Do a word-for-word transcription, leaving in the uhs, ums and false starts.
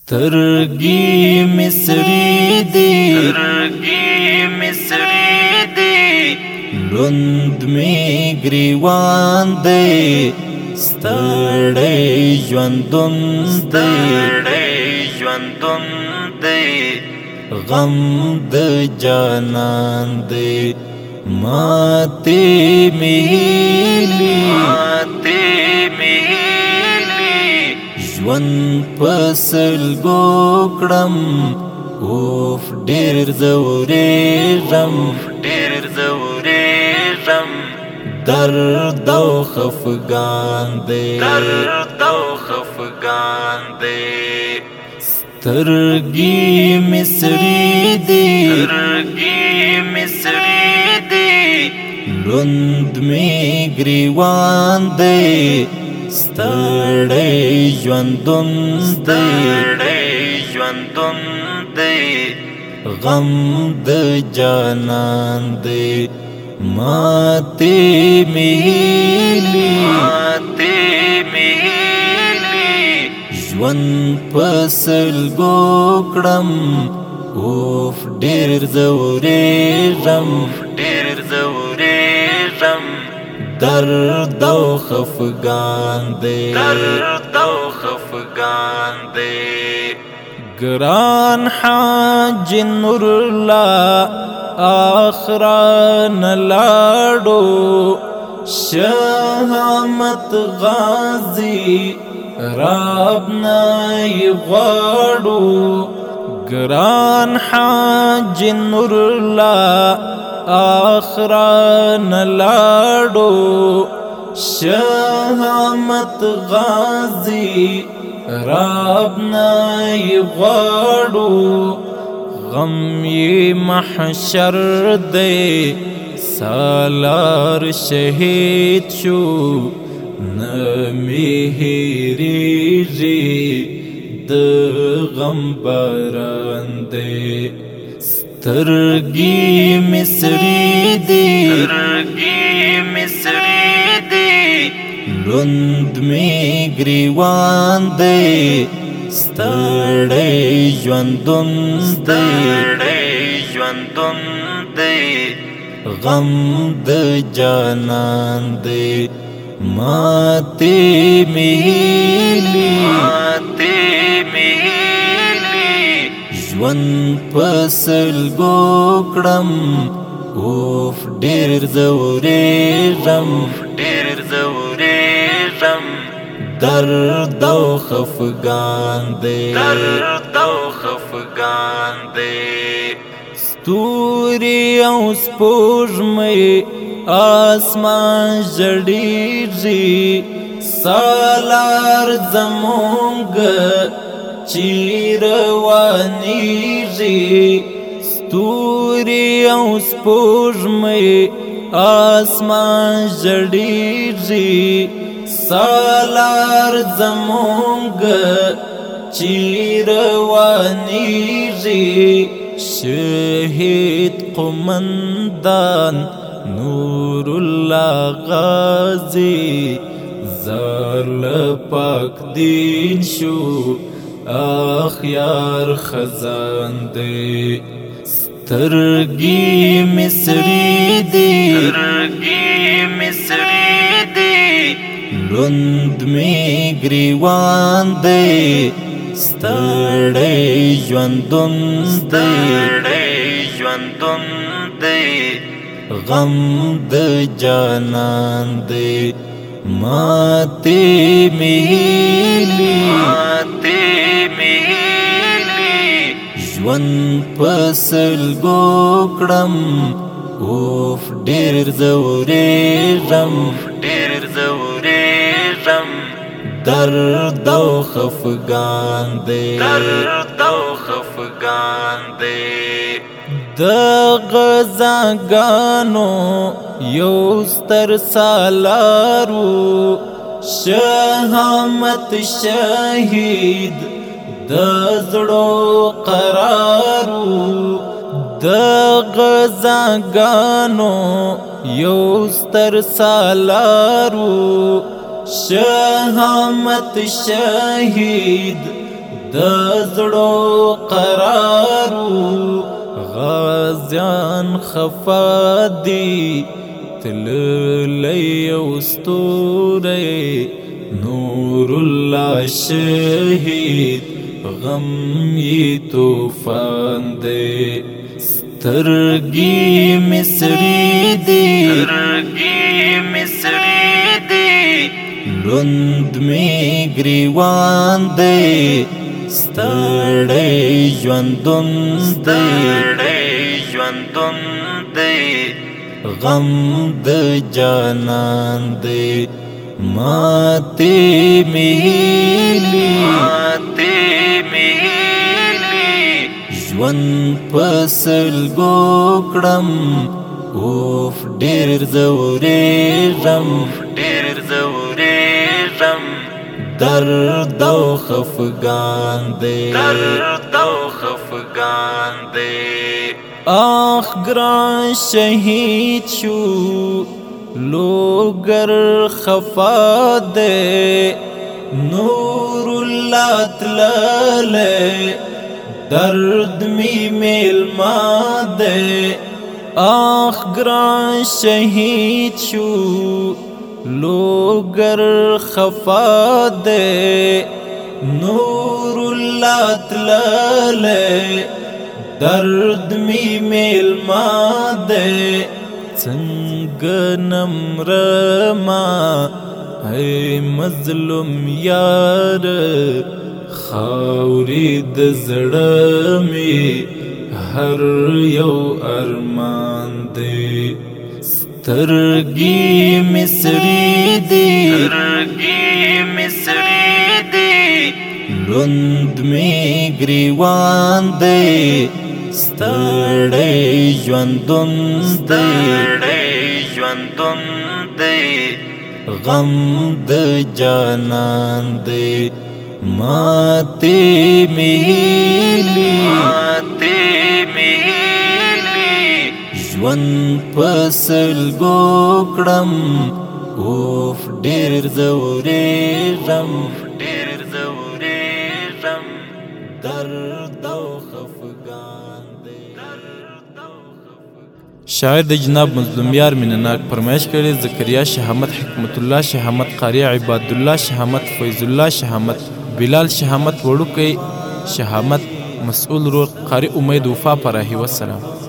سترګې مصری دی سترګې مصری دی لوند می گریوان دی ستړی ژوندون دی ستړی ژوندون دی غم د جانان دی ماته میلی ماته میلی ژوند پسل ګوکړم اوف ډېر زورېږم ډېر زورېږم درد او خفګان دی درد او خفګان دی سترګې مصری دی سترګې مصری دی لوند می گریوان دی ستړی ژوندون دی ستړی ژوندون دی غم د جانان دی ماته میلی ماته میلی ژوند پسل ګوکړم اوف ډېر زورېږم ډېر زورېږم درد او خفګان دی درد او خفګان دی ګران حاج نور الله آخران لاړو شهامت غازی رب نای غواړو ګران حاج نور الله آخران لاړو شهامت غازی رب نای غواړو غم یې محشر دی سالار شهید شو نمی هېرېږي د غم باران دی سترګې مصری دی سترګې مصری دی لوند می گریوان دی ستړی ژوندون دی ستړی ژوندون دی غم د جانان دی ماته میلی ماته میلی ژوند پسل ګوکړم اوف ډېر زورېږم ډېر زورېږم درد او خفګان دی درد او خفګان دی ستوري او سپوږمۍ آسمان ژړېږي سالار زمونږ چې روانېږي ستوري او سپوږمۍ آسمان ژړېږي سالار زمونږ چې روانېږي شهید قمندان نور الله غازی زار پاک دین شو اخیار خزان دی سترګې مصری دی سترګې مصری دی لوند می گریوان دی ستړی ژوندون دی ستړی ژوندون دی غم د جانان دی ماته میلی ماته میلی ژوند پسل ګوکړم اوف ډېر زورېږم ډېر زورېږم درد او خفګان دی درد او خفګان دی د غزاګانو یو ستر سالارو شهامت شهید د زړو قرارو د غزاګانو یو ستر سالارو شهامت شهید د زړو قرارو غازیان خفا دي تللی یو ستوری نور الله شهید غم یې طوفان دی سترګې مې سرې دي سترګې مې سرې دي لوند مې ګریوان دی ستړی ژوندون دی ستړی ژوندون دی غم د جانان دی ماتې مې هیلې ماتې مې هیلې ژوند په سلګو کړم اوف ډېر ځورېږم ډېر ځورېږم درد او خفګان دی درد او خفګان دی آخ ګران شهید شو لوګر خفا دی نور الله تللی درد می میلما دی آخ ګران شهید شو لوګر خفا دی نور الله تللی درد می میلما دی څنګه نمرما ای مظلوم یار خاورې د زړه می هر یو ارمان دی سترګې مې سرې دي سترګې مې سرې دي لوند مې ګریوان دی ستړی ژوندون دی ستړی ژوندون دی غم د جانان دی ماتې مې هیلې ماتې مې هیلې ژوند په سلګو کړم اوف ډېر ځورېږم ډېر ځورېږم درد او خفګان دی شاعر د جناب مظلوم یار مینه ناک فرمایش کړي زکریا شهامت حکمت الله شهامت قاری عباد الله شهامت فیض الله شهامت بلال شهامت وړوکی شهامت مسئول رور قاری امید وفا پراهی والسلام